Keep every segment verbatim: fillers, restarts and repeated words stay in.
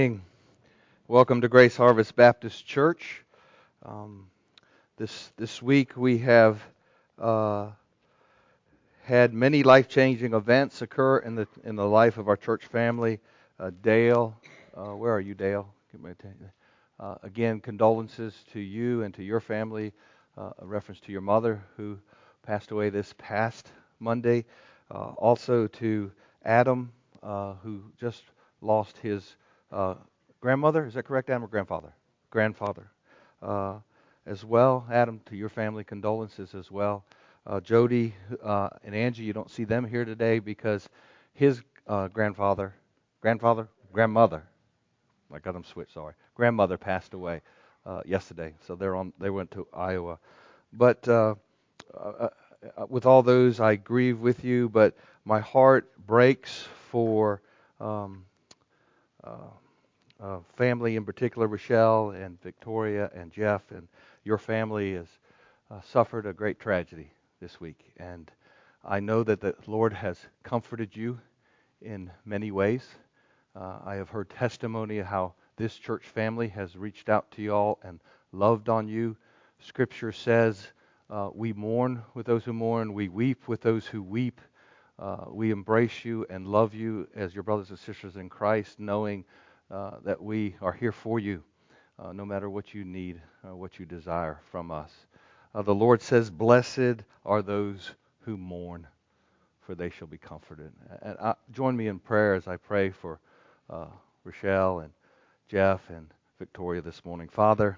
Welcome to Grace Harvest Baptist Church. Um, this this week we have uh, had many life-changing events occur in the in the life of our church family. Uh, Dale, uh, where are you, Dale? Get my attention. Uh, again, condolences to you and to your family. Uh, a reference to your mother who passed away this past Monday. Uh, also to Adam, uh, who just lost his uh, grandmother. Is that correct, Adam, or grandfather? Grandfather. Uh, as well, Adam, to your family, condolences as well. Uh, Jody uh, and Angie, you don't see them here today because his uh, grandfather, grandfather, grandmother, I got them switched. Sorry, grandmother passed away uh, yesterday, so they're on. They went to Iowa. But uh, uh, uh, with all those, I grieve with you. But my heart breaks for um, uh, uh, family, in particular, Rochelle and Victoria and Jeff, and your family has uh, suffered a great tragedy this week. And I know that the Lord has comforted you in many ways. Uh, I have heard testimony of how this church family has reached out to you all and loved on you. Scripture says uh, we mourn with those who mourn, we weep with those who weep. Uh, we embrace you and love you as your brothers and sisters in Christ, knowing uh, that we are here for you, uh, no matter what you need, uh, what you desire from us. Uh, the Lord says, "Blessed are those who mourn, for they shall be comforted." And uh, join me in prayer as I pray for uh, Rochelle and Jeff and Victoria this morning. Father,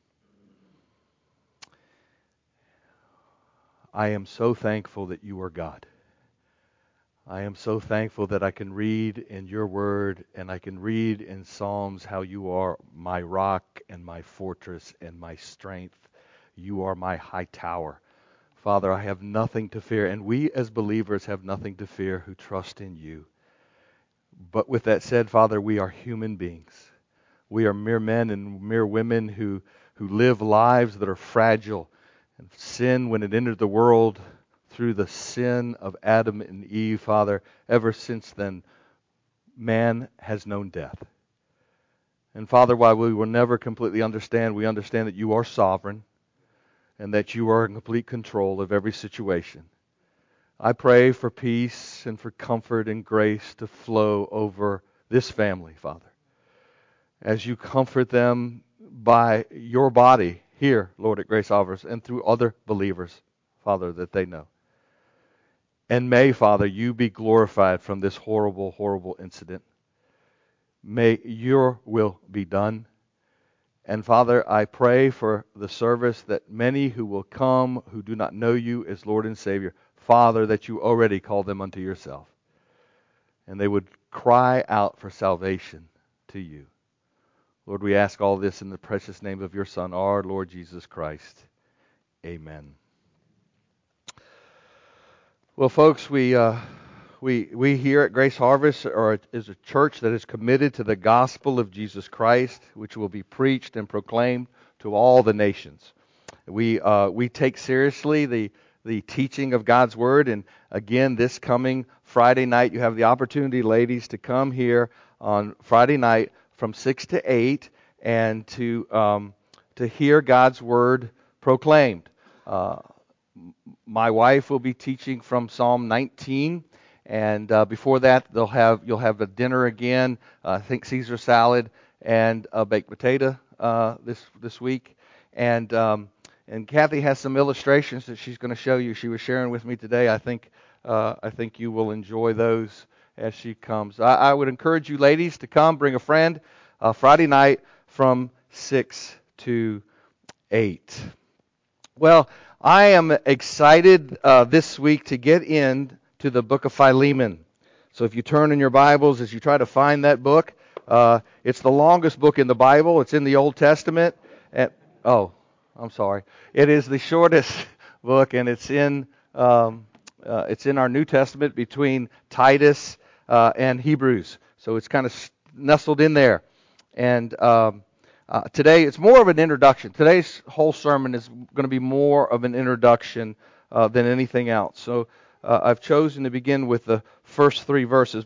I am so thankful that you are God. I am so thankful that I can read in your word and I can read in Psalms how you are my rock and my fortress and my strength. You are my high tower. Father, I have nothing to fear, and we as believers have nothing to fear who trust in you. But with that said, Father, we are human beings. We are mere men and mere women who, who live lives that are fragile. And sin, when it entered the world through the sin of Adam and Eve, Father, ever since then, man has known death. And Father, while we will never completely understand, we understand that you are sovereign and that you are in complete control of every situation. I pray for peace and for comfort and grace to flow over this family, Father, as you comfort them by your body here, Lord, at Grace Harvest, and through other believers, Father, that they know. And may, Father, you be glorified from this horrible, horrible incident. May your will be done. And Father, I pray for the service that many who will come who do not know you as Lord and Savior, Father, that you already call them unto yourself. And they would cry out for salvation to you. Lord, we ask all this in the precious name of your Son, our Lord Jesus Christ. Amen. Well, folks, we uh, we we here at Grace Harvest are is a church that is committed to the gospel of Jesus Christ, which will be preached and proclaimed to all the nations. We uh, we take seriously the the teaching of God's Word, and again, this coming Friday night, you have the opportunity, ladies, to come here on Friday night from six to eight and to um, to hear God's Word proclaimed. Uh, My wife will be teaching from Psalm nineteen, and uh, before that, they'll have you'll have a dinner again. Uh, I think Caesar salad and a baked potato uh, this this week, and um, and Kathy has some illustrations that she's going to show you. She was sharing with me today. I think uh, I think you will enjoy those as she comes. I, I would encourage you, ladies, to come. Bring a friend. Uh, Friday night from six to eight. Well, I am excited uh, this week to get into the book of Philemon. So if you turn in your Bibles as you try to find that book, uh, it's the longest book in the Bible. It's in the Old Testament. And, oh, I'm sorry. It is the shortest book, and it's in um, uh, it's in our New Testament between Titus uh, and Hebrews. So it's kind of nestled in there. And um, Uh, today, it's more of an introduction. Today's whole sermon is going to be more of an introduction uh, than anything else. So uh, I've chosen to begin with the first three verses. But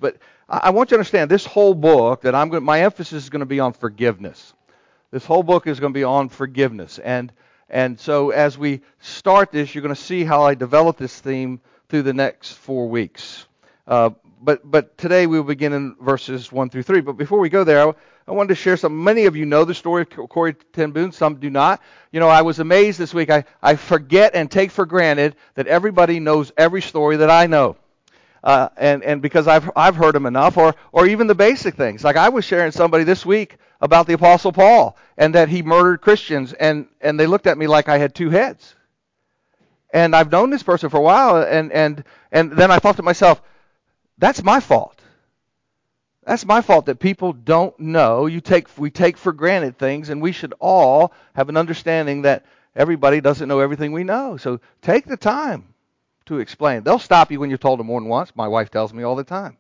I, I want you to understand this whole book that I'm going. My emphasis is going to be on forgiveness. This whole book is going to be on forgiveness, and and so as we start this, you're going to see how I develop this theme through the next four weeks. Uh, but but today we will begin in verses one through three. But before we go there, I, I wanted to share something. Many of you know the story of Corrie ten Boom. Some do not. You know, I was amazed this week. I, I forget and take for granted that everybody knows every story that I know. Uh, and, and because I've I've heard them enough, or or even the basic things. Like I was sharing somebody this week about the Apostle Paul and that he murdered Christians, and, and they looked at me like I had two heads. And I've known this person for a while, and and and then I thought to myself, that's my fault. That's my fault that people don't know. You take we take for granted things, and we should all have an understanding that everybody doesn't know everything we know. So take the time to explain. They'll stop you when you've told them more than once. My wife tells me all the time.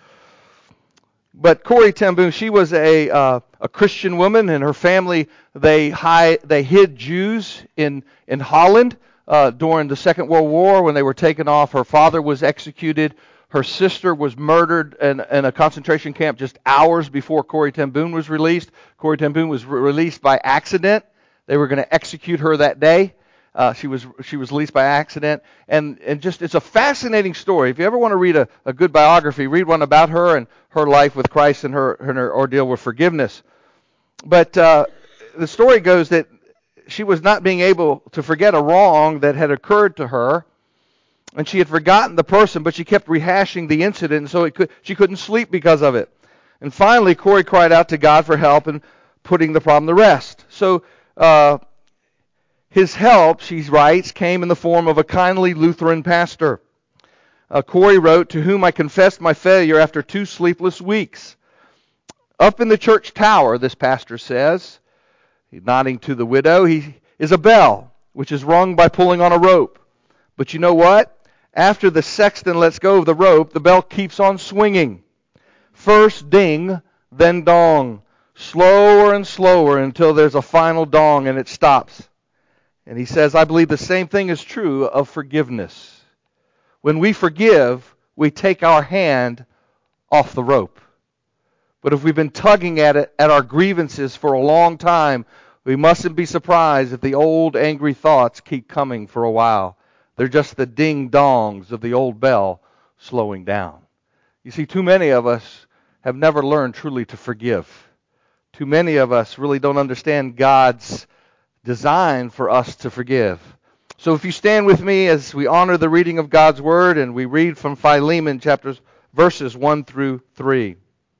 But Corrie ten Boom, she was a uh, a Christian woman, and her family they hide, they hid Jews in in Holland uh, during the Second World War when they were taken off. Her father was executed. Her sister was murdered in, in a concentration camp just hours before Corrie ten Boom was released. Corrie ten Boom was re- released by accident. They were going to execute her that day. Uh, she was she was released by accident, and and just it's a fascinating story. If you ever want to read a, a good biography, read one about her and her life with Christ and her and her ordeal with forgiveness. But uh, the story goes that she was not being able to forget a wrong that had occurred to her, and she had forgotten the person, but she kept rehashing the incident, and so it could, she couldn't sleep because of it. And finally, Corrie cried out to God for help in putting the problem to rest. So. Uh, His help, she writes, came in the form of a kindly Lutheran pastor. Uh, Corrie wrote, to whom I confessed my failure after two sleepless weeks. Up in the church tower, this pastor says, nodding to the widow, he is a bell, which is rung by pulling on a rope. But you know what? After the sexton lets go of the rope, the bell keeps on swinging. First ding, then dong. Slower and slower until there's a final dong and it stops. And he says, I believe the same thing is true of forgiveness. When we forgive, we take our hand off the rope. But if we've been tugging at it, at our grievances for a long time, we mustn't be surprised if the old angry thoughts keep coming for a while. They're just the ding-dongs of the old bell slowing down. You see, too many of us have never learned truly to forgive. Too many of us really don't understand God's design for us to forgive. So if you stand with me as we honor the reading of God's Word, and we read from Philemon chapters, verses one through three.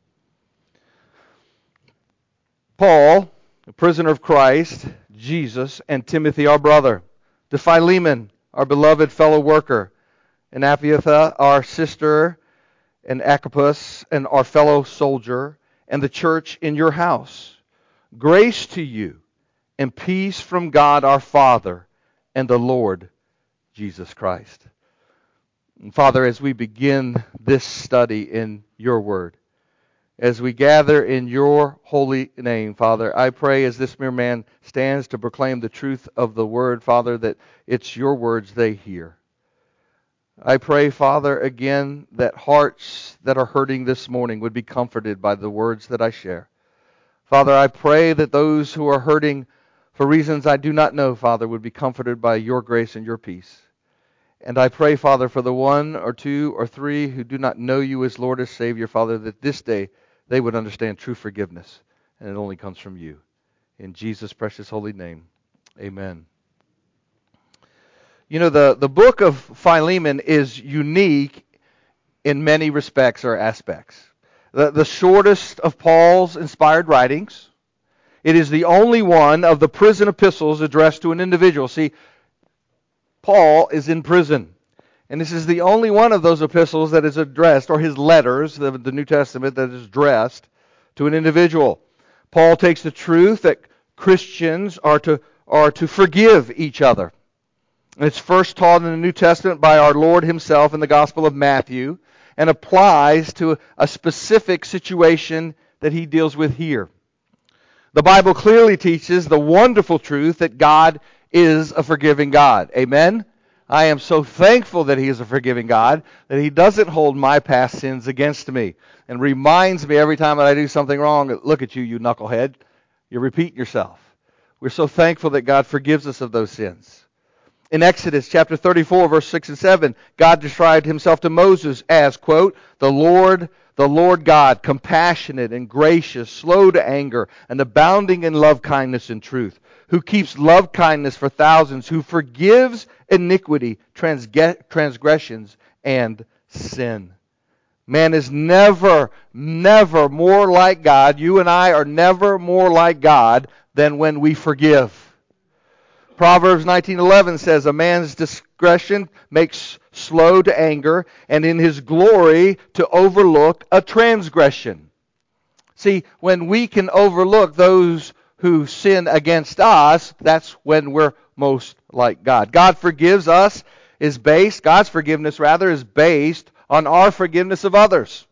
Paul, a prisoner of Christ, Jesus, and Timothy, our brother, to Philemon, our beloved fellow worker, and Apphia, our sister, and Archippus, and our fellow soldier, and the church in your house. Grace to you, and peace from God our Father and the Lord Jesus Christ. And Father, as we begin this study in your word, as we gather in your holy name, Father, I pray as this mere man stands to proclaim the truth of the word, Father, that it's your words they hear. I pray, Father, again, that hearts that are hurting this morning would be comforted by the words that I share. Father, I pray that those who are hurting for reasons I do not know, Father, would be comforted by your grace and your peace. And I pray, Father, for the one or two or three who do not know you as Lord or Savior, Father, that this day they would understand true forgiveness, and it only comes from you. In Jesus' precious holy name, amen. You know, the, the book of Philemon is unique in many respects or aspects. The, the shortest of Paul's inspired writings. It is the only one of the prison epistles addressed to an individual. See, Paul is in prison. And this is the only one of those epistles that is addressed, or his letters, the, the New Testament, that is addressed to an individual. Paul takes the truth that Christians are to, are to forgive each other. And it's first taught in the New Testament by our Lord himself in the Gospel of Matthew, and applies to a specific situation that he deals with here. The Bible clearly teaches the wonderful truth that God is a forgiving God. Amen? I am so thankful that He is a forgiving God, that He doesn't hold my past sins against me and reminds me every time that I do something wrong, look at you, you knucklehead. You're repeating yourself. We're so thankful that God forgives us of those sins. In Exodus chapter thirty-four, verse six and seven, God described Himself to Moses as, quote, the Lord, the Lord God, compassionate and gracious, slow to anger, and abounding in love, kindness, and truth, who keeps love kindness for thousands, who forgives iniquity, transge- transgressions, and sin. Man is never, never more like God. You and I are never more like God than when we forgive. Proverbs nineteen eleven says, a man's discretion makes slow to anger, and in his glory to overlook a transgression. See, when we can overlook those who sin against us, that's when we're most like God. God forgives us is based, God's forgiveness rather, is based on our forgiveness of others.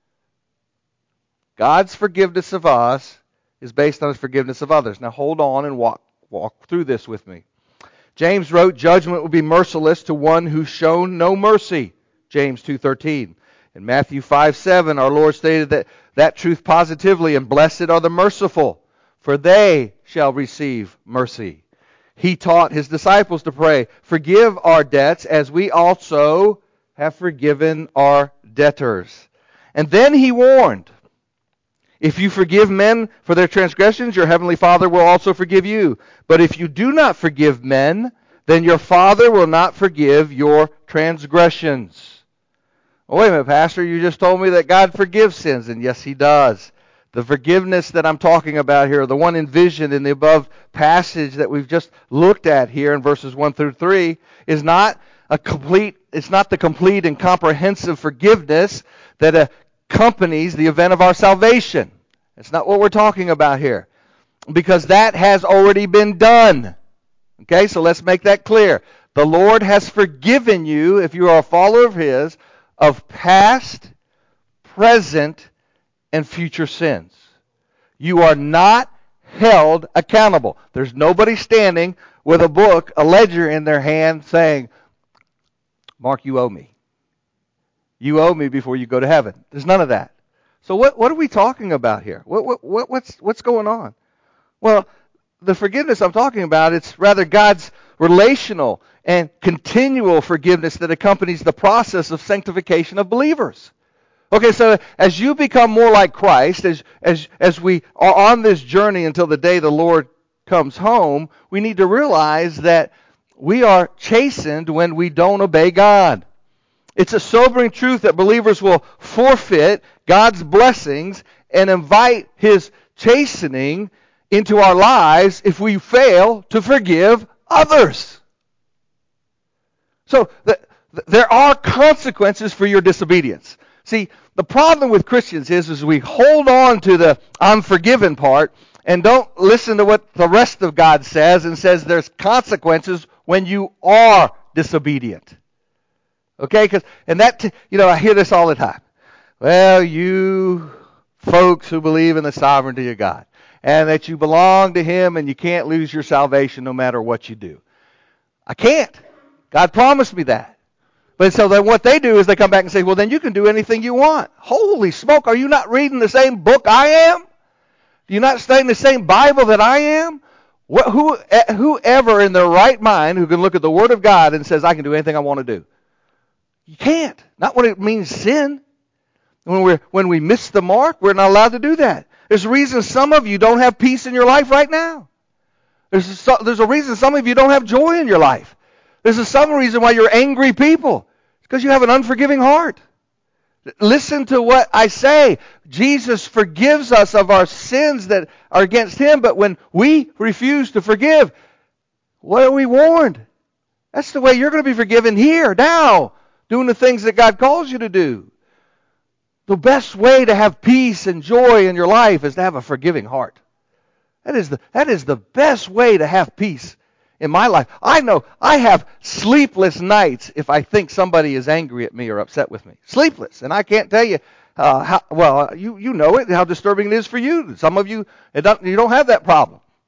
God's forgiveness of us is based on His forgiveness of others. Now hold on and walk walk through this with me. James wrote, judgment will be merciless to one who's shown no mercy. James two thirteen. In Matthew five seven, our Lord stated that, that truth positively, and blessed are the merciful, for they shall receive mercy. He taught His disciples to pray, forgive our debts as we also have forgiven our debtors. And then He warned, if you forgive men for their transgressions, your heavenly Father will also forgive you. But if you do not forgive men, then your Father will not forgive your transgressions. Oh, wait a minute, Pastor, you just told me that God forgives sins, and yes, He does. The forgiveness that I'm talking about here, the one envisioned in the above passage that we've just looked at here in verses one through three, is not a complete, it's not the complete and comprehensive forgiveness that accompanies the event of our salvation. It's not what we're talking about here, because that has already been done. Okay, so let's make that clear. The Lord has forgiven you, if you are a follower of His, of past, present, and future sins. You are not held accountable. There's nobody standing with a book, a ledger in their hand saying, Mark, you owe me. You owe me before you go to heaven. There's none of that. So what, what are we talking about here? What, what, what, what's, what's going on? Well, the forgiveness I'm talking about, it's rather God's relational and continual forgiveness that accompanies the process of sanctification of believers. Okay, so as you become more like Christ, as as as we are on this journey until the day the Lord comes home, we need to realize that we are chastened when we don't obey God. It's a sobering truth that believers will forfeit God's blessings and invite His chastening into our lives if we fail to forgive others. So the, the, there are consequences for your disobedience. See, the problem with Christians is, is we hold on to the I'm forgiven part and don't listen to what the rest of God says, and says there's consequences when you are disobedient. Okay? 'Cause, and that, you know, I hear this all the time. Well, you folks who believe in the sovereignty of God, and that you belong to Him and you can't lose your salvation no matter what you do. I can't. God promised me that. But so then what they do is they come back and say, well, then you can do anything you want. Holy smoke, are you not reading the same book I am? Do you not study the same Bible that I am? What, who, whoever in their right mind who can look at the Word of God and says, I can do anything I want to do. You can't. Not when it means sin. When, we're, when we miss the mark, we're not allowed to do that. There's a reason some of you don't have peace in your life right now. There's a, there's a reason some of you don't have joy in your life. There's a some reason why you're angry people. It's because you have an unforgiving heart. Listen to what I say. Jesus forgives us of our sins that are against Him, but when we refuse to forgive, what are we warned? That's the way you're going to be forgiven here, now, doing the things that God calls you to do. The best way to have peace and joy in your life is to have a forgiving heart. That is the, that is the best way to have peace in my life. I know I have sleepless nights if I think somebody is angry at me or upset with me. Sleepless. And I can't tell you, uh, how, well, you, you know it, how disturbing it is for you. Some of you, it don't, you don't have that problem.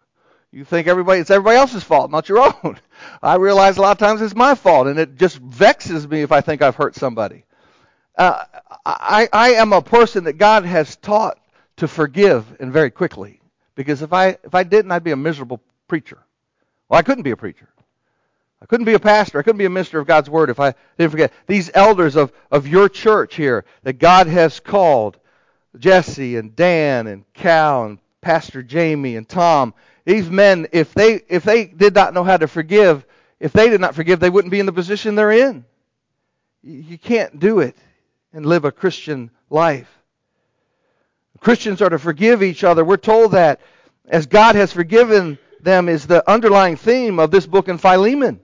You think everybody it's everybody else's fault, not your own. I realize a lot of times it's my fault, and it just vexes me if I think I've hurt somebody. Uh, I, I am a person that God has taught to forgive, and very quickly. Because if I if I didn't, I'd be a miserable preacher. Well, I couldn't be a preacher. I couldn't be a pastor. I couldn't be a minister of God's Word if I didn't forget. These elders of, of your church here that God has called, Jesse and Dan and Cal and Pastor Jamie and Tom, these men, if they if they did not know how to forgive, if they did not forgive, they wouldn't be in the position they're in. You can't do it and live a Christian life. Christians are to forgive each other. We're told that as God has forgiven them is the underlying theme of this book in Philemon.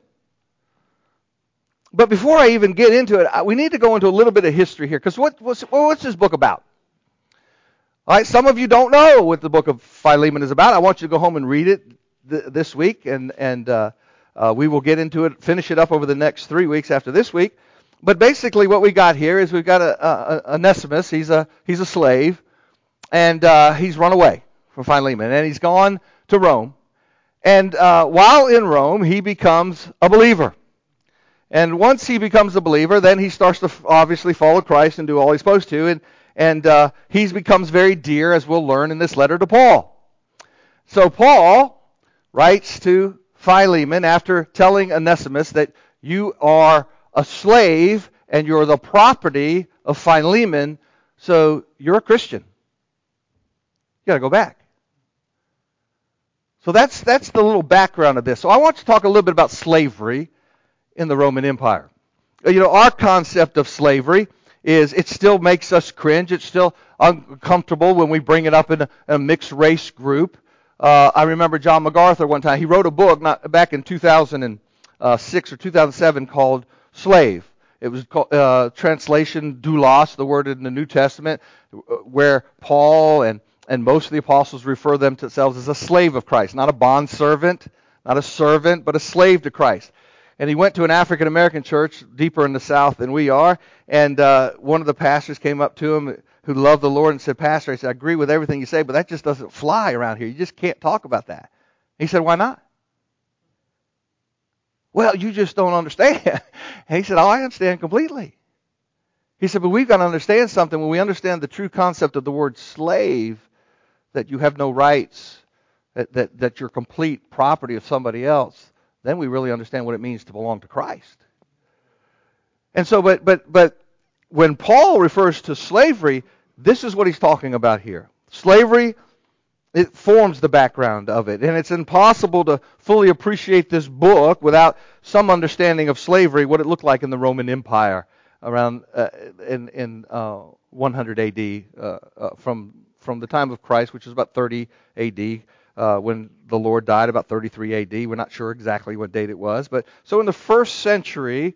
But before I even get into it, we need to go into a little bit of history here. Because what, what's, what's this book about? All right, some of you don't know what the book of Philemon is about. I want you to go home and read it th- this week, and and uh, uh, we will get into it, finish it up over the next three weeks after this week. But basically, what we got here is we've got a, a, a Onesimus. He's a he's a slave, and uh, he's run away from Philemon, and he's gone to Rome. And uh, while in Rome, he becomes a believer. And once he becomes a believer, then he starts to obviously follow Christ and do all he's supposed to, and And uh, he becomes very dear, as we'll learn in this letter to Paul. So Paul writes to Philemon after telling Onesimus that you are a slave and you're the property of Philemon, so you're a Christian. You got to go back. So that's that's the little background of this. So I want to talk a little bit about slavery in the Roman Empire. You know, our concept of slavery is it still makes us cringe. It's still uncomfortable when we bring it up in a, a mixed race group. Uh, I remember John MacArthur one time. He wrote a book not back in two thousand six or two thousand seven called Slave. It was called, uh, translation doulos, the word in the New Testament, where Paul and, and most of the apostles refer them to themselves as a slave of Christ, not a bondservant, not a servant, but a slave to Christ. And he went to an African-American church deeper in the South than we are, and uh, one of the pastors came up to him who loved the Lord and said, Pastor, I said, I agree with everything you say, but that just doesn't fly around here. You just can't talk about that. He said, why not? Well, you just don't understand. And he said, oh, I understand completely. He said, but we've got to understand something. When we understand the true concept of the word slave, that you have no rights, that, that, that you're complete property of somebody else, then we really understand what it means to belong to Christ. And so, but but but when Paul refers to slavery, this is what he's talking about here. Slavery, it forms the background of it. And it's impossible to fully appreciate this book without some understanding of slavery, what it looked like in the Roman Empire around uh, in, in uh, one hundred A D, uh, uh, from, from the time of Christ, which is about thirty A D, Uh, when the Lord died, about thirty-three A D. We're not sure exactly what date it was. But so in the first century,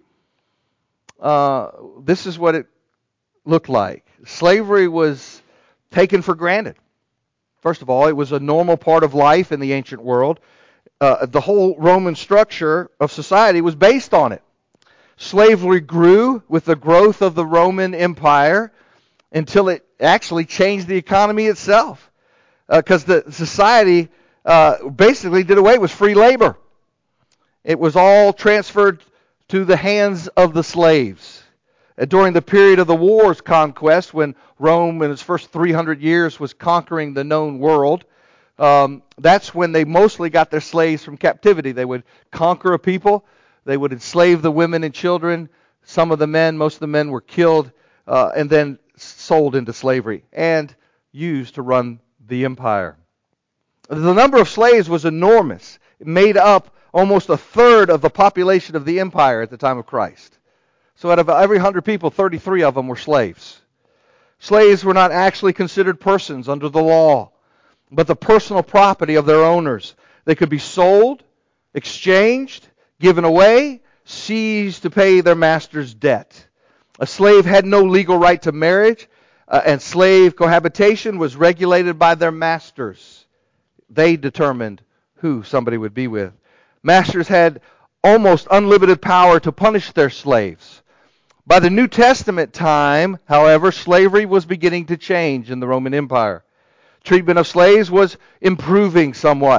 uh, this is what it looked like. Slavery was taken for granted. First of all, it was a normal part of life in the ancient world. Uh, the whole Roman structure of society was based on it. Slavery grew with the growth of the Roman Empire until it actually changed the economy itself. Because uh, the society uh, basically did away with free labor. It was all transferred to the hands of the slaves. Uh, during the period of the war's conquest, when Rome in its first three hundred years was conquering the known world, um, that's when they mostly got their slaves from captivity. They would conquer a people. They would enslave the women and children. Some of the men, most of the men were killed uh, and then sold into slavery and used to run the empire. The number of slaves was enormous. It made up almost a third of the population of the empire at the time of Christ. So out of every one hundred people, thirty-three of them were slaves. Slaves were not actually considered persons under the law, but the personal property of their owners. They could be sold, exchanged, given away, seized to pay their master's debt. A slave had no legal right to marriage. Uh, and slave cohabitation was regulated by their masters. They determined who somebody would be with. Masters had almost unlimited power to punish their slaves. By the New Testament time, however, slavery was beginning to change in the Roman Empire. Treatment of slaves was improving somewhat.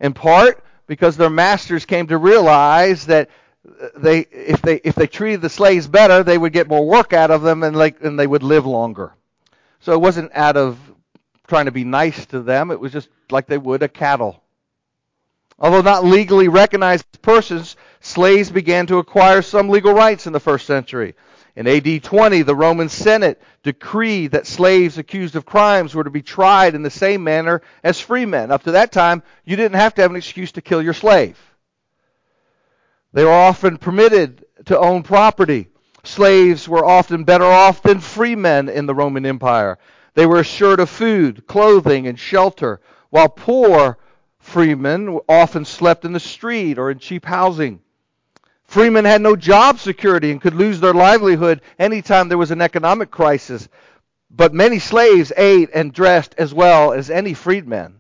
in part because their masters came to realize that they, if they, if they treated the slaves better, they would get more work out of them, and, like, and they would live longer. So it wasn't out of trying to be nice to them. It was just like they would a cattle. Although not legally recognized persons, slaves began to acquire some legal rights in the first century. In A D twenty, the Roman Senate decreed that slaves accused of crimes were to be tried in the same manner as free men. Up to that time, you didn't have to have an excuse to kill your slave. They were often permitted to own property. Slaves were often better off than free men in the Roman Empire. They were assured of food, clothing, and shelter, while poor freemen often slept in the street or in cheap housing. Freemen had no job security and could lose their livelihood anytime there was an economic crisis. But many slaves ate and dressed as well as any freedmen.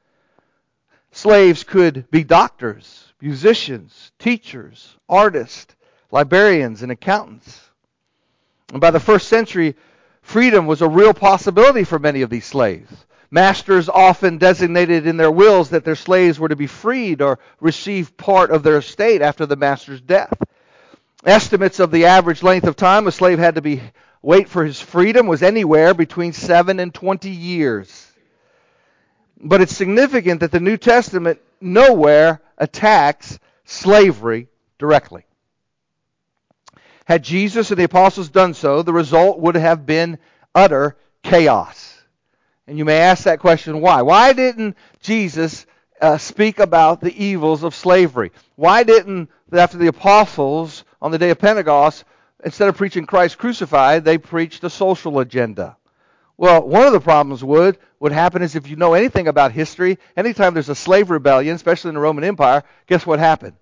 Slaves could be doctors, musicians, teachers, artists, librarians, and accountants. And by the first century, freedom was a real possibility for many of these slaves. Masters often designated in their wills that their slaves were to be freed or receive part of their estate after the master's death. Estimates of the average length of time a slave had to be wait for his freedom was anywhere between seven and twenty years. But it's significant that the New Testament nowhere attacks slavery directly. Had Jesus and the apostles done so, the result would have been utter chaos. And you may ask that question, why? Why didn't Jesus uh, speak about the evils of slavery? Why didn't, after the apostles on the day of Pentecost, instead of preaching Christ crucified, they preached a social agenda? Well, one of the problems would, would happen is if you know anything about history, anytime there's a slave rebellion, especially in the Roman Empire, guess what happened?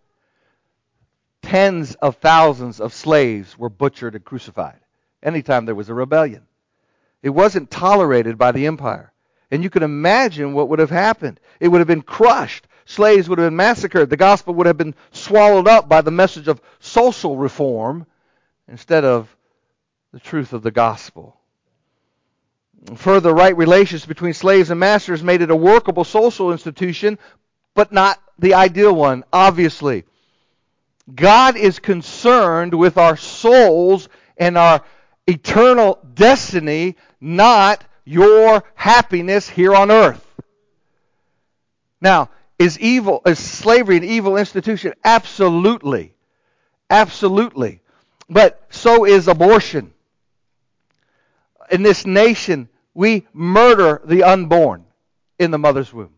Tens of thousands of slaves were butchered and crucified anytime there was a rebellion. It wasn't tolerated by the empire. And you can imagine what would have happened. It would have been crushed. Slaves would have been massacred. The gospel would have been swallowed up by the message of social reform instead of the truth of the gospel. Further, right relations between slaves and masters made it a workable social institution, but not the ideal one, obviously. God is concerned with our souls and our eternal destiny, not your happiness here on earth. Now, is evil, is slavery an evil institution? Absolutely. Absolutely. But so is abortion. In this nation, we murder the unborn in the mother's womb.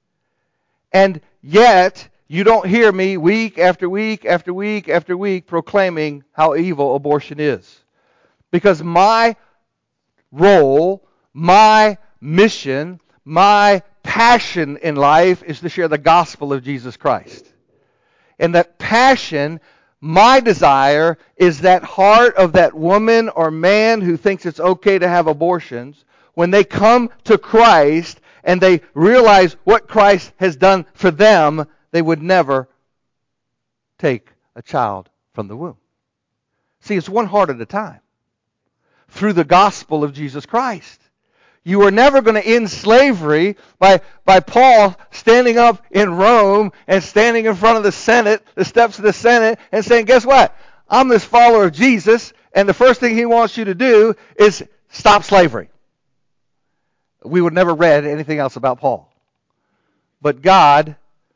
And yet, you don't hear me week after week after week after week proclaiming how evil abortion is. Because my role, my mission, my passion in life is to share the gospel of Jesus Christ. And that passion, my desire, is that heart of that woman or man who thinks it's okay to have abortions, when they come to Christ and they realize what Christ has done for them, they would never take a child from the womb. See, it's one heart at a time. Through the gospel of Jesus Christ. You are never going to end slavery by, by Paul standing up in Rome and standing in front of the Senate, the steps of the Senate, and saying, guess what? I'm this follower of Jesus, and the first thing he wants you to do is stop slavery. We would never read anything else about Paul. But God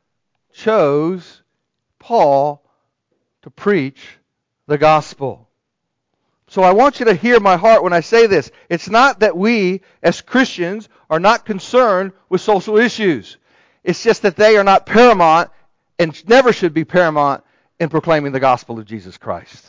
chose Paul to preach the gospel. So I want you to hear my heart when I say this. It's not that we, as Christians, are not concerned with social issues. It's just that they are not paramount and never should be paramount in proclaiming the gospel of Jesus Christ.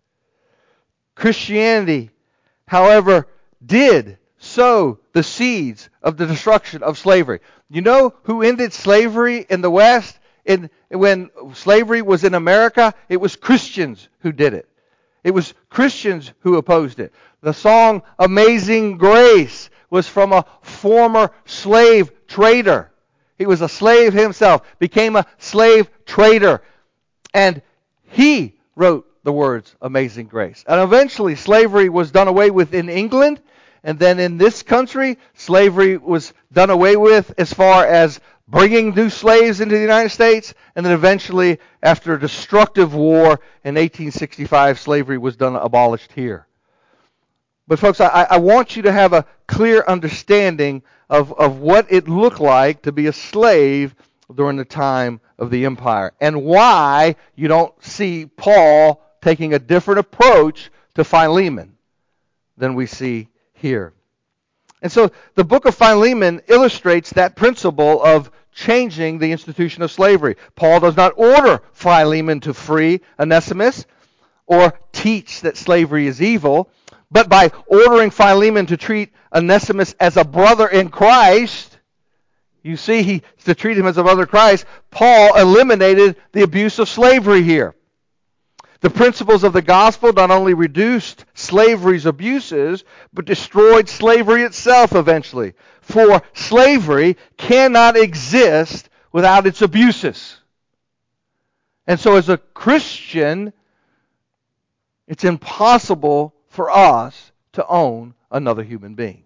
Christianity, however, did sow the seeds of the destruction of slavery. You know who ended slavery in the West? In, when slavery was in America, it was Christians who did it. It was Christians who opposed it. The song Amazing Grace was from a former slave trader. He was a slave himself, became a slave trader. And he wrote the words Amazing Grace. And eventually slavery was done away with in England. And then in this country, slavery was done away with as far as bringing new slaves into the United States, and then eventually, after a destructive war in eighteen sixty-five, slavery was done abolished here. But folks, I, I want you to have a clear understanding of, of what it looked like to be a slave during the time of the empire, and why you don't see Paul taking a different approach to Philemon than we see here. And so the book of Philemon illustrates that principle of changing the institution of slavery. Paul does not order Philemon to free Onesimus or teach that slavery is evil, but by ordering Philemon to treat Onesimus as a brother in Christ, you see, he to treat him as a brother in Christ, Paul eliminated the abuse of slavery here. The principles of the gospel not only reduced slavery's abuses, but destroyed slavery itself eventually. For slavery cannot exist without its abuses. And so as a Christian, it's impossible for us to own another human being.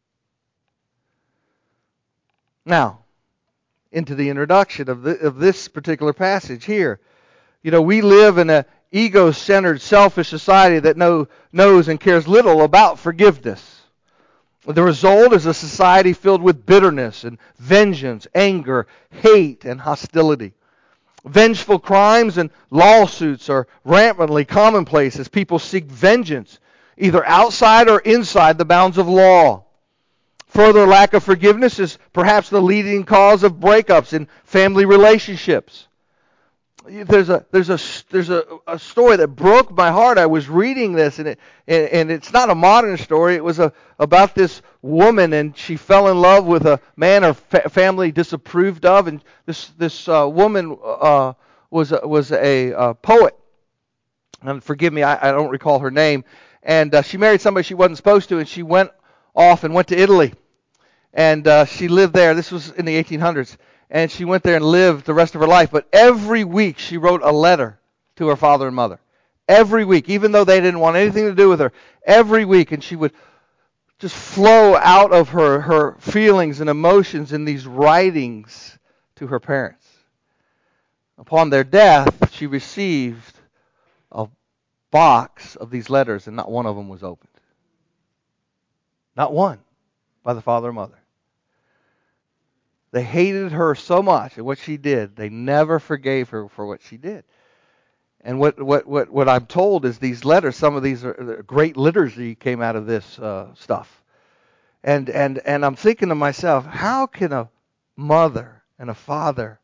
Now, into the introduction of, the, of this particular passage here. You know, we live in an ego-centered, selfish society that know, knows and cares little about forgiveness. The result is a society filled with bitterness and vengeance, anger, hate, and hostility. Vengeful crimes and lawsuits are rampantly commonplace as people seek vengeance, either outside or inside the bounds of law. Further lack of forgiveness is perhaps the leading cause of breakups in family relationships. There's a there's a there's a, a story that broke my heart. I was reading this, and it and, and it's not a modern story. It was a about this woman, and she fell in love with a man her fa- family disapproved of, and this this uh, woman uh, was a, was a uh, poet. And forgive me, I, I don't recall her name. And uh, she married somebody she wasn't supposed to, and she went off and went to Italy. And uh, she lived there. This was in the eighteen hundreds. And she went there and lived the rest of her life. But every week she wrote a letter to her father and mother. Every week, even though they didn't want anything to do with her. Every week. And she would just flow out of her, her feelings and emotions in these writings to her parents. Upon their death, she received a box of these letters, and not one of them was opened. Not one by the father or mother. They hated her so much at what she did, they never forgave her for what she did. And what what what, what I'm told is these letters, some of these are great liturgy came out of this uh, stuff. And and and I'm thinking to myself, how can a mother and a father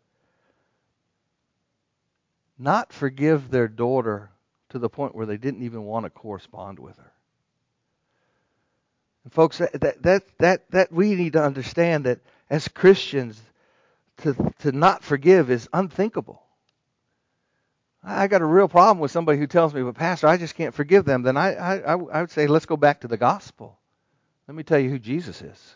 not forgive their daughter to the point where they didn't even want to correspond with her? And folks, that that that that we need to understand that as Christians, to to not forgive is unthinkable. I got a real problem with somebody who tells me, "But Pastor, I just can't forgive them." Then I I I would say, let's go back to the gospel. Let me tell you who Jesus is.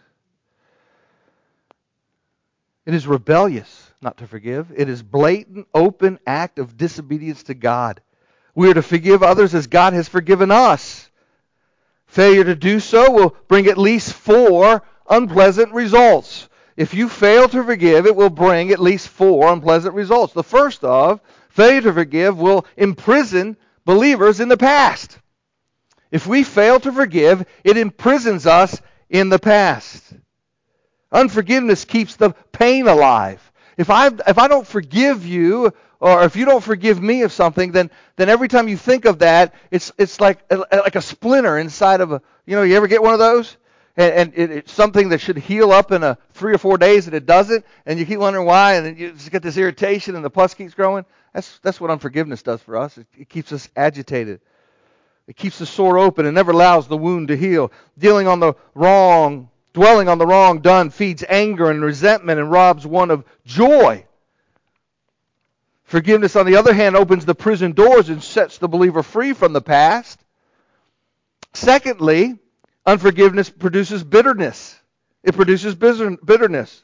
It is rebellious not to forgive. It is blatant, open act of disobedience to God. We are to forgive others as God has forgiven us. Failure to do so will bring at least four unpleasant results. If you fail to forgive, it will bring at least four unpleasant results. The first of, failure to forgive will imprison believers in the past. If we fail to forgive, it imprisons us in the past. Unforgiveness keeps the pain alive. If I if I don't forgive you, or if you don't forgive me of something, then then every time you think of that, it's it's like like a splinter inside of a, you know, you ever get one of those? And, and it, it's something that should heal up in a three or four days, and it doesn't, and you keep wondering why, and then you just get this irritation, and the pus keeps growing. That's that's what unforgiveness does for us. It, it keeps us agitated. It keeps the sore open and never allows the wound to heal. Dealing on the wrong, dwelling on the wrong done feeds anger and resentment and robs one of joy. Forgiveness, on the other hand, opens the prison doors and sets the believer free from the past. Secondly, unforgiveness produces bitterness. It produces bitterness.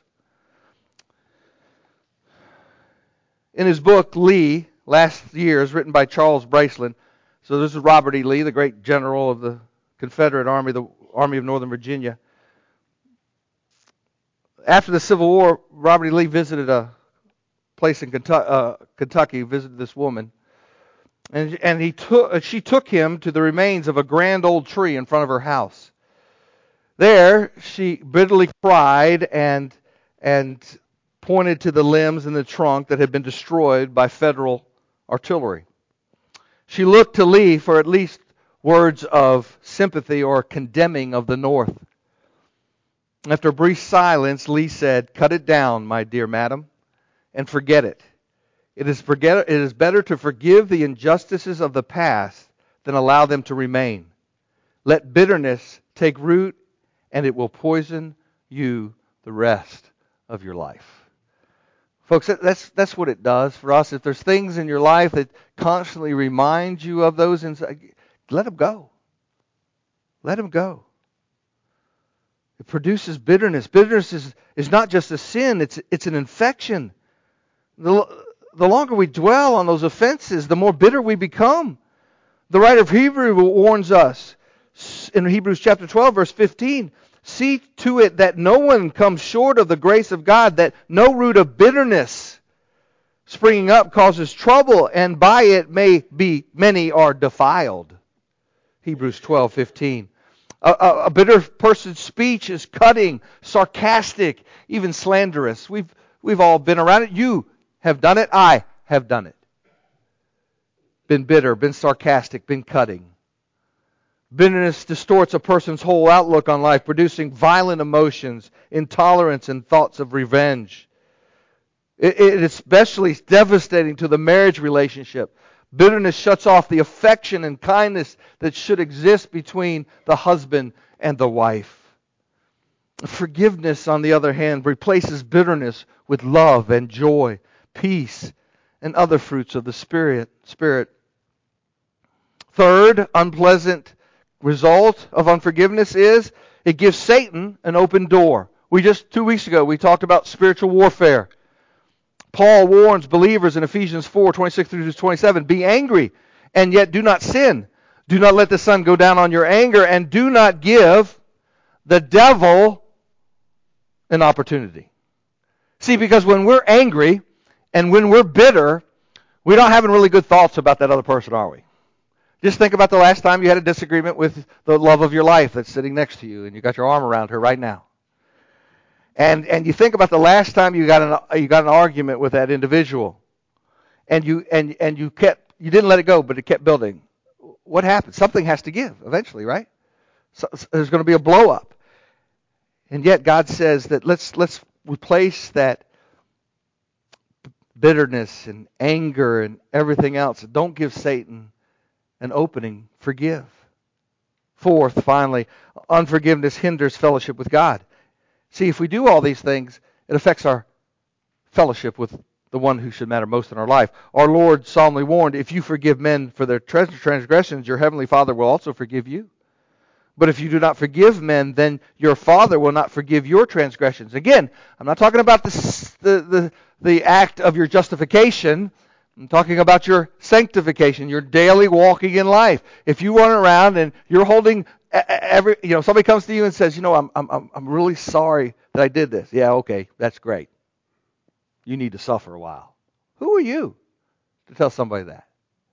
In his book, Lee, last year's, written by Charles Braceland. So this is Robert E. Lee, the great general of the Confederate Army, the Army of Northern Virginia. after the Civil War, Robert E. Lee visited a place in Kentucky, uh, Kentucky visited this woman, and and he took she took him to the remains of a grand old tree in front of her house. There, she bitterly cried and and pointed to the limbs and the trunk that had been destroyed by Federal artillery. She looked to Lee for at least words of sympathy or condemning of the North. After a brief silence, Lee said, "Cut it down, my dear madam, and forget it. It is, forget, it is better to forgive the injustices of the past than allow them to remain. Let bitterness take root, and it will poison you the rest of your life." Folks, that's that's what it does for us. If there's things in your life that constantly remind you of those, inside, let them go. Let them go. It produces bitterness. Bitterness is, is not just a sin, it's it's an infection. The, the longer we dwell on those offenses, the more bitter we become. The writer of Hebrews warns us in Hebrews chapter twelve, verse fifteen, "See to it that no one comes short of the grace of God, that no root of bitterness springing up causes trouble, and by it may be many are defiled." Hebrews twelve fifteen. A, a, a bitter person's speech is cutting, sarcastic, even slanderous. We've we've all been around it. You have done it. I have done it. Been bitter, been sarcastic, been cutting. Bitterness distorts a person's whole outlook on life, producing violent emotions, intolerance, and thoughts of revenge. It, it is especially devastating to the marriage relationship. Bitterness shuts off the affection and kindness that should exist between the husband and the wife. Forgiveness, on the other hand, replaces bitterness with love and joy, peace, and other fruits of the Spirit. Spirit. Third, unpleasant result of unforgiveness is it gives Satan an open door. We just, two weeks ago, we talked about spiritual warfare. Paul warns believers in Ephesians four, twenty-six through twenty-seven, "Be angry, and yet do not sin. Do not let the sun go down on your anger, and do not give the devil an opportunity." See, because when we're angry and when we're bitter, we're not having really good thoughts about that other person, are we? Just think about the last time you had a disagreement with the love of your life that's sitting next to you, and you got your arm around her right now. And and you think about the last time you got an you got an argument with that individual, and you and and you kept you didn't let it go, but it kept building. What happened? Something has to give eventually, right? So, so there's going to be a blow up. And yet God says that let's let's replace that bitterness and anger and everything else. Don't give Satan an opening. Forgive. Fourth, finally, unforgiveness hinders fellowship with God. See, if we do all these things, it affects our fellowship with the one who should matter most in our life. Our Lord solemnly warned, "If you forgive men for their transgressions, your heavenly Father will also forgive you. But if you do not forgive men, then your Father will not forgive your transgressions." Again, I'm not talking about the, the, the, the act of your justification. I'm talking about your sanctification, your daily walking in life. If you run around and you're holding every, you know, somebody comes to you and says, "You know, I'm I'm I'm really sorry that I did this." Yeah, okay, that's great. You need to suffer a while. Who are you to tell somebody that?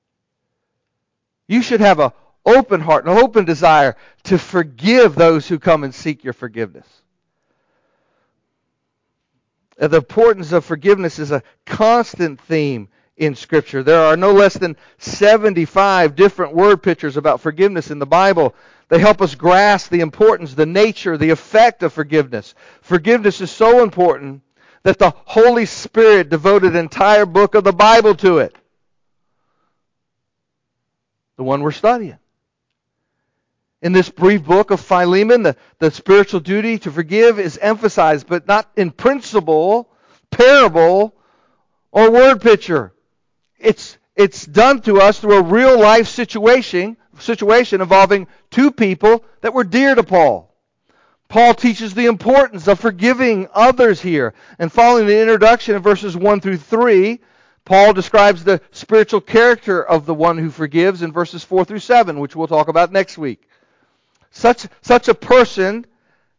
You should have an open heart and an open desire to forgive those who come and seek your forgiveness. The importance of forgiveness is a constant theme in Scripture. There are no less than seventy-five different word pictures about forgiveness in the Bible. They help us grasp the importance, the nature, the effect of forgiveness. Forgiveness is so important that the Holy Spirit devoted an entire book of the Bible to it. The one we're studying. In this brief book of Philemon, the, the spiritual duty to forgive is emphasized, but not in principle, parable, or word picture. It's it's done to us through a real life situation, situation involving two people that were dear to Paul. Paul teaches the importance of forgiving others here. And following the introduction in verses one through three, Paul describes the spiritual character of the one who forgives in verses four through seven, which we'll talk about next week. Such, such a person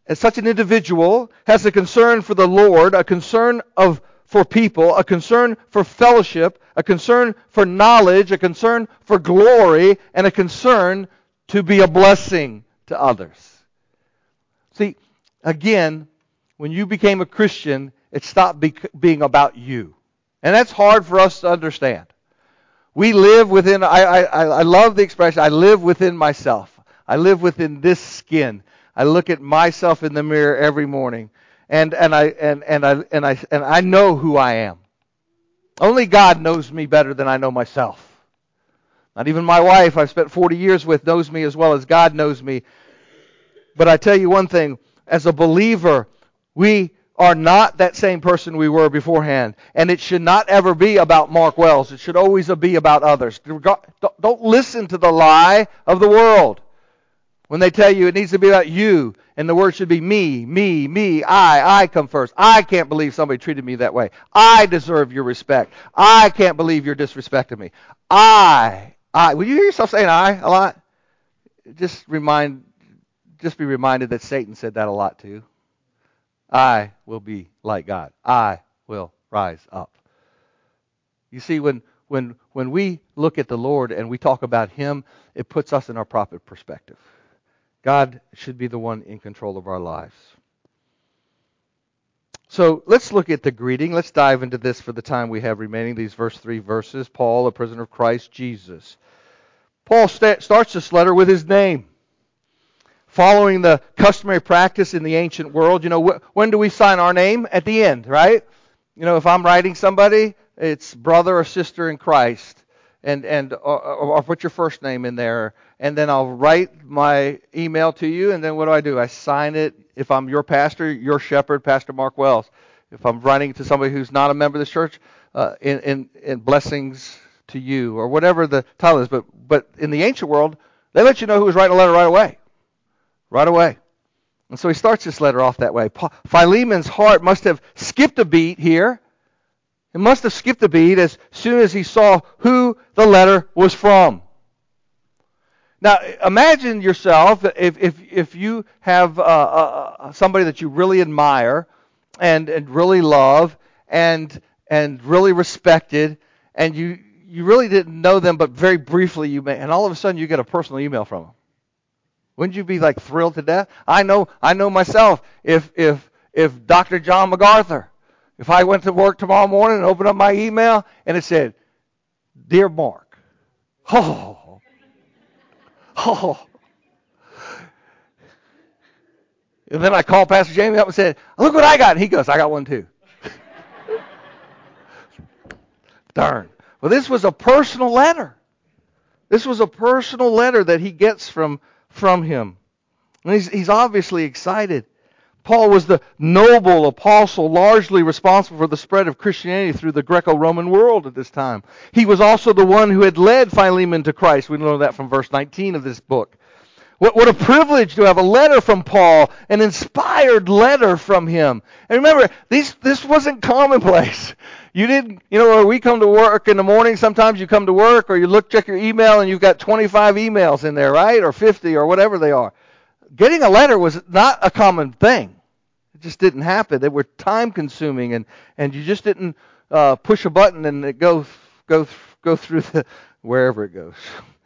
as such an individual, has a concern for the Lord, a concern of for people, a concern for fellowship, a concern for knowledge, a concern for glory, and a concern to be a blessing to others. See, again, when you became a Christian, it stopped be- being about you. And that's hard for us to understand. We live within, I, I, I love the expression, I live within myself. I live within this skin. I look at myself in the mirror every morning. And and I and, and I and I and I know who I am. Only God knows me better than I know myself. Not even my wife, I've spent forty years with, knows me as well as God knows me. But I tell you one thing, as a believer, we are not that same person we were beforehand. And it should not ever be about Mark Wells. It should always be about others. Don't listen to the lie of the world when they tell you it needs to be about you, and the word should be me, me, me, I, I come first. I can't believe somebody treated me that way. I deserve your respect. I can't believe you're disrespecting me. I, I. Will you hear yourself saying I a lot? Just remind, just be reminded that Satan said that a lot too. I will be like God. I will rise up. You see, when when when we look at the Lord and we talk about Him, it puts us in our proper perspective. God should be the one in control of our lives. So let's look at the greeting. Let's dive into this for the time we have remaining. These verse three verses. Paul, a prisoner of Christ Jesus. Paul st- starts this letter with his name. Following the customary practice in the ancient world, you know, wh- when do we sign our name? At the end, right? You know, if I'm writing somebody, it's brother or sister in Christ. And and or, or I'll put your first name in there, and then I'll write my email to you, and then what do I do? I sign it. If I'm your pastor, your shepherd, Pastor Mark Wells. If I'm writing to somebody who's not a member of this church, uh, in, in in blessings to you, or whatever the title is. But but in the ancient world, they let you know who was writing a letter right away, right away. And so he starts this letter off that way. Philemon's heart must have skipped a beat here. It must have skipped a beat as soon as he saw who the letter was from. Now, imagine yourself if if if you have uh, uh, somebody that you really admire and and really love and and really respected, and you you really didn't know them, but very briefly you may, and all of a sudden you get a personal email from them. Wouldn't you be like thrilled to death? I know I know myself. If if if Doctor John MacArthur. If I went to work tomorrow morning and opened up my email and it said, Dear Mark, oh, oh. And then I called Pastor Jamie up and said, look what I got. And he goes, I got one too. Darn. Well, this was a personal letter. This was a personal letter that he gets from, from him. And he's, he's obviously excited. Paul was the noble apostle largely responsible for the spread of Christianity through the Greco-Roman world at this time. He was also the one who had led Philemon to Christ. We know that from verse nineteen of this book. What, what a privilege to have a letter from Paul, an inspired letter from him. And remember, these, this wasn't commonplace. You didn't, you know, we come to work in the morning, sometimes you come to work or you look, check your email and you've got twenty-five emails in there, right? Or fifty or whatever they are. Getting a letter was not a common thing. It just didn't happen. They were time-consuming, and, and you just didn't uh, push a button and it go go go through the wherever it goes.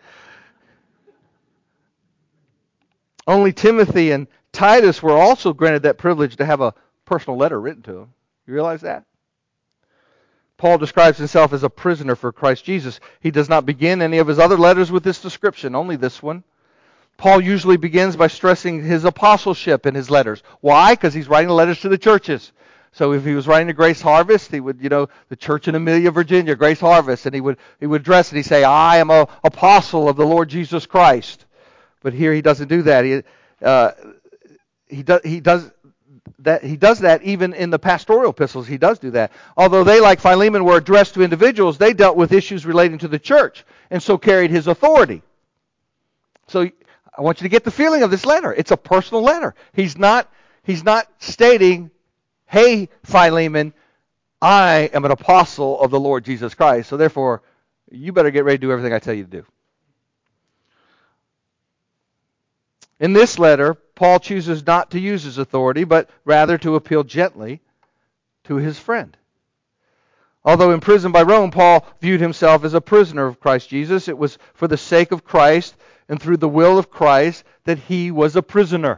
Only Timothy and Titus were also granted that privilege to have a personal letter written to them. You realize that? Paul describes himself as a prisoner for Christ Jesus. He does not begin any of his other letters with this description, only this one. Paul usually begins by stressing his apostleship in his letters. Why? Because he's writing letters to the churches. So if he was writing to Grace Harvest, he would, you know, the church in Amelia, Virginia, Grace Harvest, and he would he would address it. He'd say, I am an apostle of the Lord Jesus Christ. But here he doesn't do that. He uh, he does he does that he does that even in the pastoral epistles. He does do that. Although they, like Philemon, were addressed to individuals, they dealt with issues relating to the church, and so carried his authority. So I want you to get the feeling of this letter. It's a personal letter. He's not he's not stating, hey, Philemon, I am an apostle of the Lord Jesus Christ, so therefore you better get ready to do everything I tell you to do. In this letter, Paul chooses not to use his authority, but rather to appeal gently to his friend. Although imprisoned by Rome, Paul viewed himself as a prisoner of Christ Jesus. It was for the sake of Christ and through the will of Christ that he was a prisoner.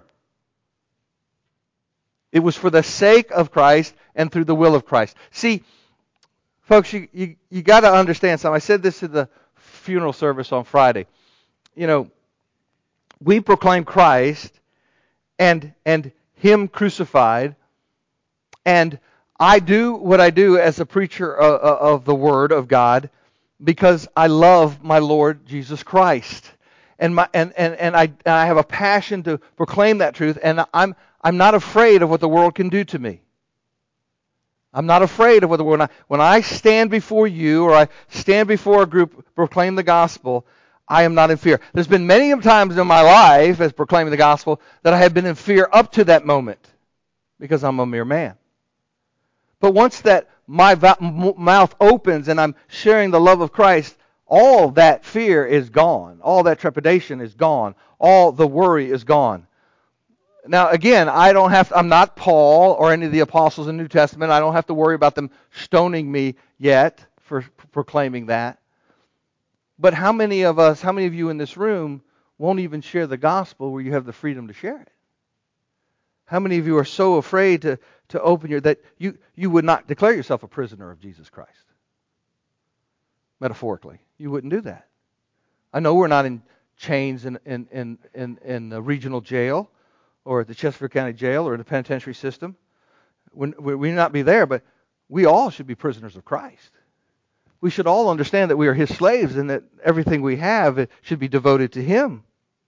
It was for the sake of Christ and through the will of Christ. See, folks, you, you, you got to understand something. I said this at the funeral service on Friday. You know, we proclaim Christ and and Him crucified, and I do what I do as a preacher of, of the Word of God because I love my Lord Jesus Christ, and my and and, and I and I have a passion to proclaim that truth, and I'm I'm not afraid of what the world can do to me. I'm not afraid of what the world. When I, when I stand before you or I stand before a group proclaim the gospel, I am not in fear. There's been many times in my life as proclaiming the gospel that I have been in fear up to that moment because I'm a mere man. But once that my mouth opens and I'm sharing the love of Christ, all that fear is gone. All that trepidation is gone. All the worry is gone. Now, again, I don't have to, I'm not Paul or any of the apostles in the New Testament. I don't have to worry about them stoning me yet for proclaiming that. But how many of us, how many of you in this room won't even share the gospel where you have the freedom to share it? How many of you are so afraid to, to open your, that you, you would not declare yourself a prisoner of Jesus Christ? Metaphorically. You wouldn't do that. I know we're not in chains in, in, in, in, in the regional jail or at the Chesterfield County Jail or the penitentiary system. We may not be there, but we all should be prisoners of Christ. We should all understand that we are His slaves and that everything we have should be devoted to Him.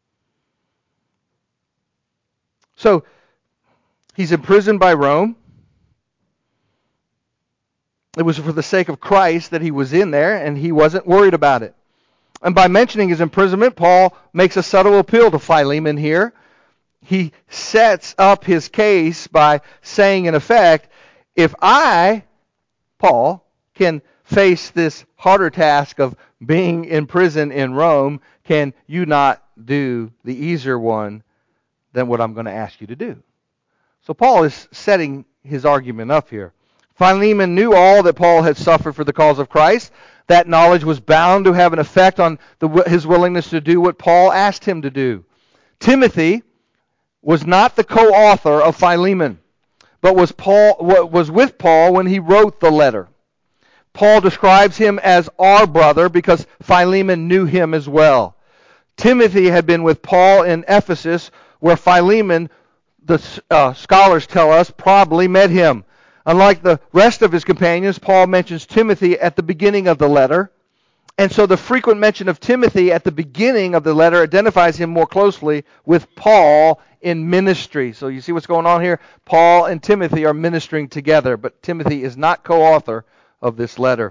So, he's imprisoned by Rome. It was for the sake of Christ that he was in there, and he wasn't worried about it. And by mentioning his imprisonment, Paul makes a subtle appeal to Philemon here. He sets up his case by saying, in effect, if I, Paul, can face this harder task of being in prison in Rome, can you not do the easier one than what I'm going to ask you to do? So Paul is setting his argument up here. Philemon knew all that Paul had suffered for the cause of Christ. That knowledge was bound to have an effect on the, his willingness to do what Paul asked him to do. Timothy was not the co-author of Philemon, but was Paul was with Paul when he wrote the letter. Paul describes him as our brother because Philemon knew him as well. Timothy had been with Paul in Ephesus, where Philemon, the uh, scholars tell us, probably met him. Unlike the rest of his companions, Paul mentions Timothy at the beginning of the letter. And so the frequent mention of Timothy at the beginning of the letter identifies him more closely with Paul in ministry. So you see what's going on here? Paul and Timothy are ministering together, but Timothy is not co-author of this letter.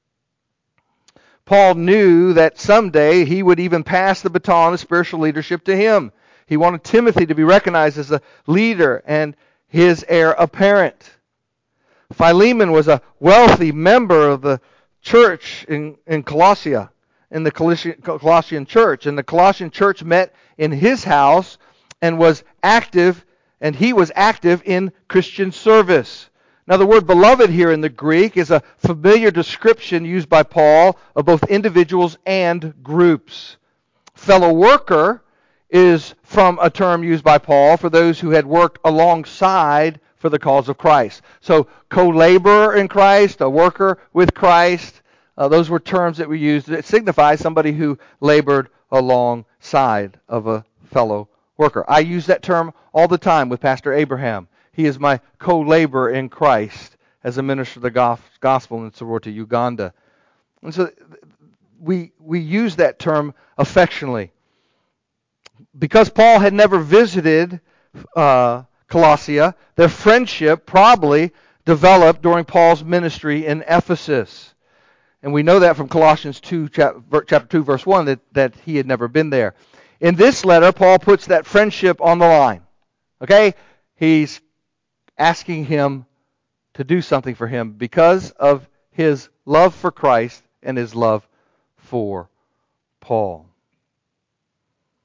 Paul knew that someday he would even pass the baton of spiritual leadership to him. He wanted Timothy to be recognized as a leader and his heir apparent. Philemon was a wealthy member of the church in, in Colossia, in the Colossian, Colossian church. And the Colossian church met in his house and was active, and he was active in Christian service. Now the word beloved here in the Greek is a familiar description used by Paul of both individuals and groups. Fellow worker is from a term used by Paul for those who had worked alongside for the cause of Christ. So co-laborer in Christ, a worker with Christ, uh, those were terms that we used that signify somebody who labored alongside of a fellow worker. I use that term all the time with Pastor Abraham. He is my co-laborer in Christ as a minister of the gospel in Sorority, Uganda. And so we we use that term affectionately. Because Paul had never visited uh, Colossia, their friendship probably developed during Paul's ministry in Ephesus. And we know that from Colossians two, chapter two, verse one, that, that he had never been there. In this letter, Paul puts that friendship on the line. Okay? He's asking him to do something for him because of his love for Christ and his love for Paul.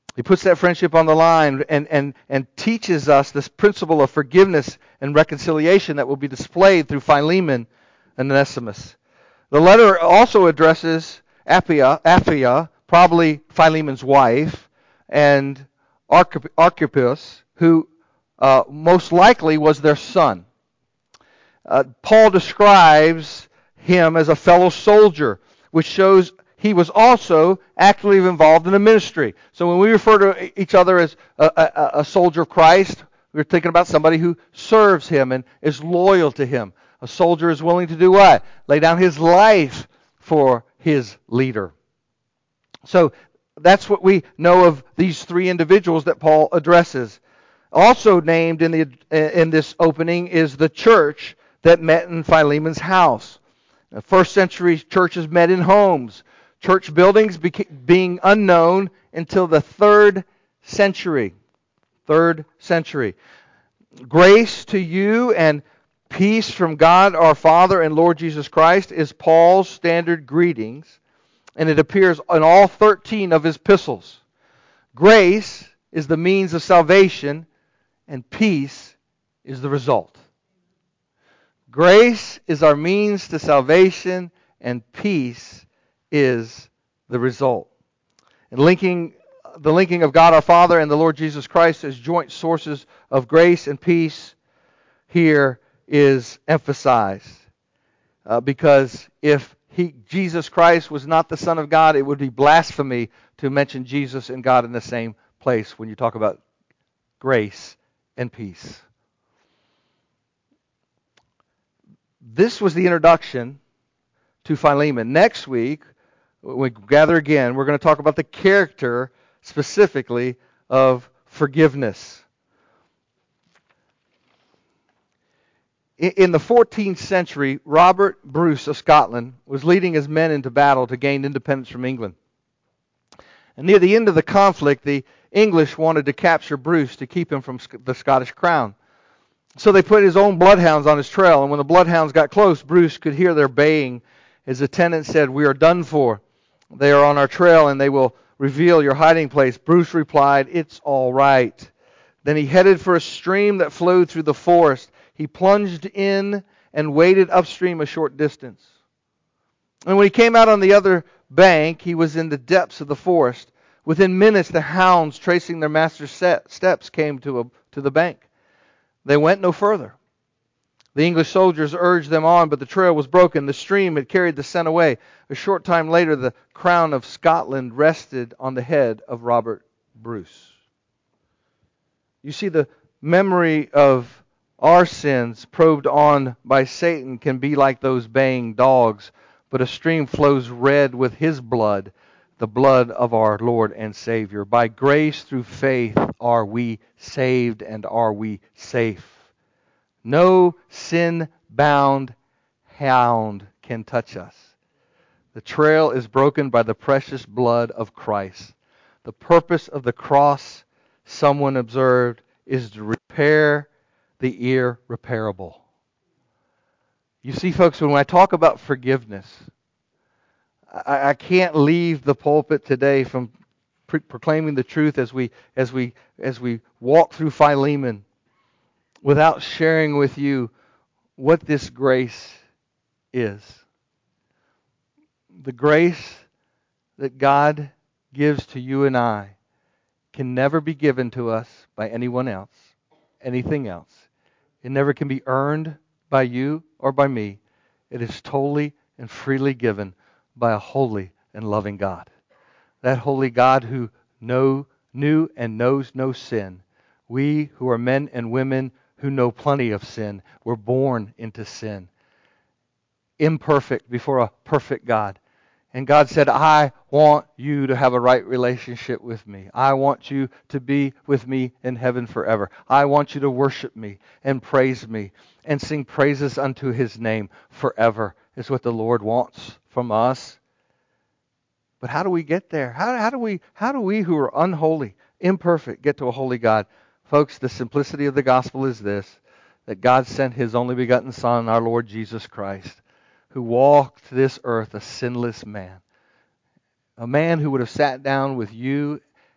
He puts that friendship on the line and, and, and teaches us this principle of forgiveness and reconciliation that will be displayed through Philemon and Onesimus. The letter also addresses Apphia, Apphia, probably Philemon's wife, and Archippus, who uh, most likely was their son. Uh, Paul describes him as a fellow soldier, which shows he was also actively involved in the ministry. So when we refer to each other as a, a, a soldier of Christ, we're thinking about somebody who serves him and is loyal to him. A soldier is willing to do what? Lay down his life for his leader. So that's what we know of these three individuals that Paul addresses. Also named in the in this opening is the church that met in Philemon's house. The first century churches met in homes. Church buildings beca- being unknown until the third century. Third century. Grace to you and peace from God our Father and Lord Jesus Christ is Paul's standard greetings, and it appears in all thirteen of his epistles. Grace is the means of salvation, and peace is the result. Grace is our means to salvation, and peace is the result. And linking the linking of God our Father and the Lord Jesus Christ as joint sources of grace and peace here is emphasized. Uh, because if he, Jesus Christ was not the Son of God, it would be blasphemy to mention Jesus and God in the same place when you talk about grace and peace. This was the introduction to Philemon. Next week, when we gather again, we're going to talk about the character specifically of forgiveness. In the fourteenth century, Robert Bruce of Scotland was leading his men into battle to gain independence from England. And near the end of the conflict, the English wanted to capture Bruce to keep him from the Scottish crown. So they put his own bloodhounds on his trail, and when the bloodhounds got close, Bruce could hear their baying. His attendant said, "We are done for. They are on our trail, and they will reveal your hiding place." Bruce replied, "It's all right." Then he headed for a stream that flowed through the forest. He plunged in and waded upstream a short distance. And when he came out on the other bank, he was in the depths of the forest. Within minutes, the hounds, tracing their master's steps, came to, a, to the bank. They went no further. The English soldiers urged them on, but the trail was broken. The stream had carried the scent away. A short time later, the crown of Scotland rested on the head of Robert Bruce. You see, the memory of our sins probed on by Satan can be like those baying dogs, but a stream flows red with his blood, the blood of our Lord and Savior. By grace through faith are we saved and are we safe. No sin-bound hound can touch us. The trail is broken by the precious blood of Christ. The purpose of the cross, someone observed, is to repair the irreparable. You see, folks, when I talk about forgiveness, I, I can't leave the pulpit today from pre- proclaiming the truth as we as we as we walk through Philemon without sharing with you what this grace is. The grace that God gives to you and I can never be given to us by anyone else, anything else. It never can be earned by you or by me. It is totally and freely given by a holy and loving God. That holy God who know, knew and knows no sin. We who are men and women who know plenty of sin, were born into sin. Imperfect before a perfect God. And God said, I want you to have a right relationship with me. I want you to be with me in heaven forever. I want you to worship me and praise me and sing praises unto His name forever, is what the Lord wants from us. But how do we get there? How, how do we, how do we who are unholy, imperfect, get to a holy God? Folks, the simplicity of the gospel is this, that God sent His only begotten Son, our Lord Jesus Christ, who walked this earth a sinless man. A man who would have sat down with you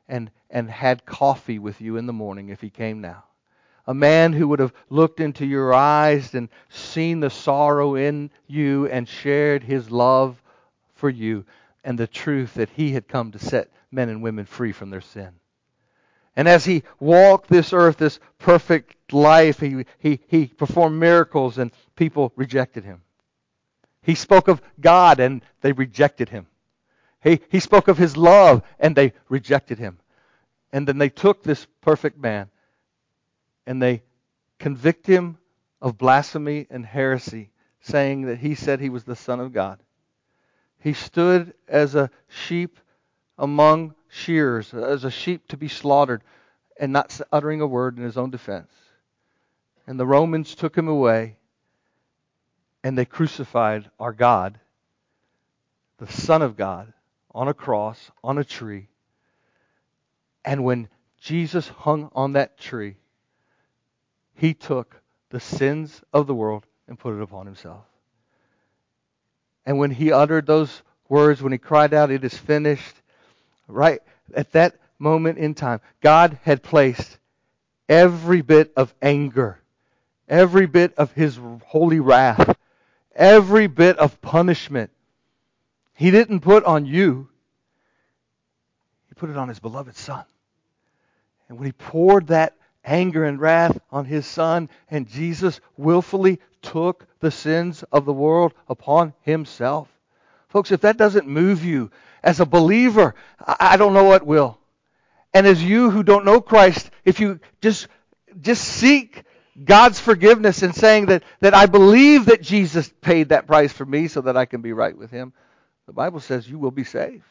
and, and had coffee with you in the morning if he came now. A man who would have looked into your eyes and seen the sorrow in you and shared his love for you and the truth that he had come to set men and women free from their sin. And as he walked this earth, this perfect life, he, he, he performed miracles and people rejected him. He spoke of God and they rejected him. He, he spoke of his love and they rejected him. And then they took this perfect man and they convict him of blasphemy and heresy, saying that he said he was the Son of God. He stood as a sheep among shearers, as a sheep to be slaughtered, and not uttering a word in his own defense. And the Romans took him away, and they crucified our God, the Son of God, on a cross, on a tree. And when Jesus hung on that tree, he took the sins of the world and put it upon himself. And when he uttered those words, when he cried out, "It is finished," right at that moment in time, God had placed every bit of anger, every bit of his holy wrath, every bit of punishment. He didn't put on you. He put it on his beloved Son. And when he poured that anger and wrath on his Son, and Jesus willfully took the sins of the world upon himself. Folks, if that doesn't move you as a believer, I don't know what will. And as you who don't know Christ, if you just just seek God's forgiveness and saying that, that I believe that Jesus paid that price for me so that I can be right with him, the Bible says you will be saved.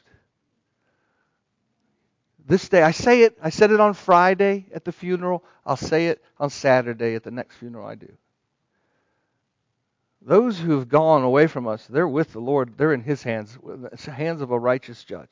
This day, I say it, I said it on Friday at the funeral. I'll say it on Saturday at the next funeral I do. Those who have gone away from us, they're with the Lord. They're in his hands, the hands of a righteous judge.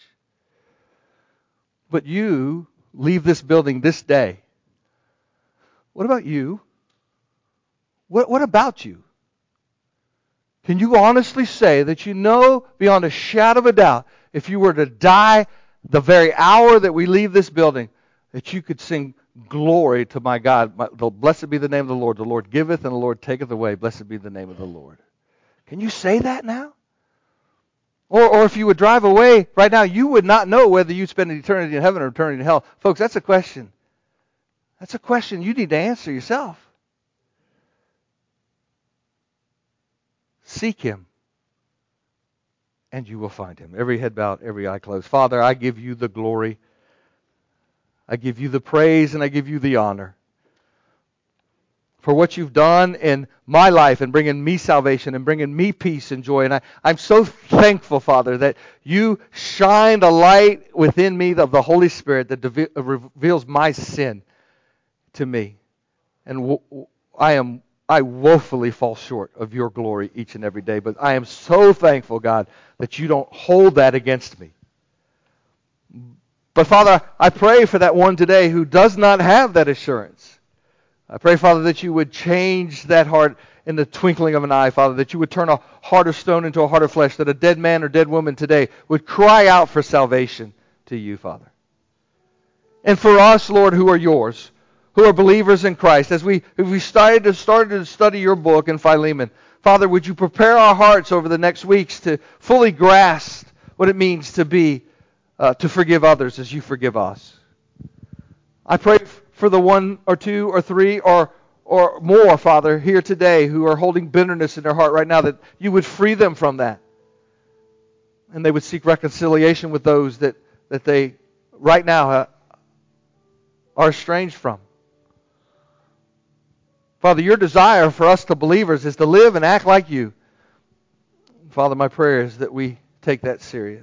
But you leave this building this day. What about you? What, what about you? Can you honestly say that you know beyond a shadow of a doubt, if you were to die the very hour that we leave this building, that you could sing glory to my God? My, the, blessed be the name of the Lord. The Lord giveth and the Lord taketh away. Blessed be the name of the Lord. Can you say that now? Or, or if you would drive away right now, you would not know whether you spend an eternity in heaven or eternity in hell. Folks, that's a question. That's a question you need to answer yourself. Seek him, and you will find him. Every head bowed, every eye closed. Father, I give you the glory. I give you the praise, and I give you the honor for what you've done in my life and bringing me salvation and bringing me peace and joy. And I, I'm so thankful, Father, that you shined a light within me of the Holy Spirit that dev- reveals my sin to me. And w- I am I woefully fall short of your glory each and every day. But I am so thankful, God, that you don't hold that against me. But Father, I pray for that one today who does not have that assurance. I pray, Father, that you would change that heart in the twinkling of an eye, Father, that you would turn a heart of stone into a heart of flesh, that a dead man or dead woman today would cry out for salvation to you, Father. And for us, Lord, who are yours, who are believers in Christ, as we, as we started, to, started to study your book in Philemon, Father, would you prepare our hearts over the next weeks to fully grasp what it means to be, uh, to forgive others as you forgive us. I pray for the one or two or three or or more, Father, here today who are holding bitterness in their heart right now, that you would free them from that. And they would seek reconciliation with those that, that they right now uh, are estranged from. Father, your desire for us, the believers, is to live and act like you. Father, my prayer is that we take that serious.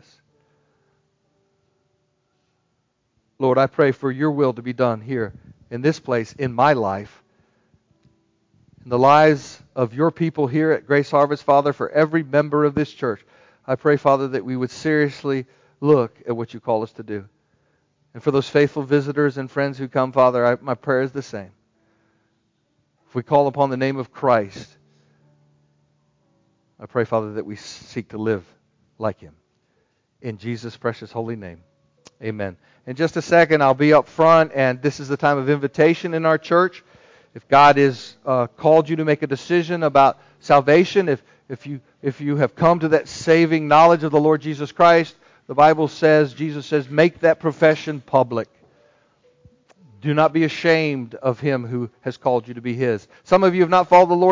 Lord, I pray for your will to be done here in this place, in my life, in the lives of your people here at Grace Harvest, Father, for every member of this church. I pray, Father, that we would seriously look at what you call us to do. And for those faithful visitors and friends who come, Father, I, my prayer is the same. If we call upon the name of Christ, I pray, Father, that we seek to live like him. In Jesus' precious holy name, Amen. In just a second, I'll be up front, and this is the time of invitation in our church. If God has uh, called you to make a decision about salvation, if if you if you have come to that saving knowledge of the Lord Jesus Christ, the Bible says, Jesus says, make that profession public. Do not be ashamed of Him who has called you to be His. Some of you have not followed the Lord